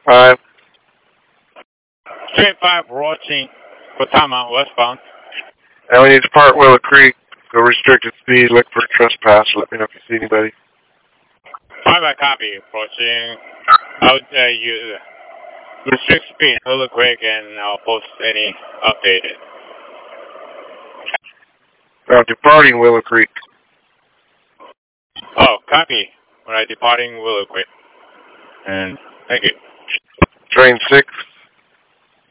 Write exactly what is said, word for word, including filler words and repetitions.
five. Train five, approaching for timeout westbound. And we need to part Willow Creek. Go restricted speed. Look for trespass. Let me know if you see anybody. five by copy. Approaching. I'll uh, use restrict speed. Willow Creek, and I'll post any updated. Uh, departing Willow Creek. Oh, copy. When I departing Willow Creek. And thank you. Train six.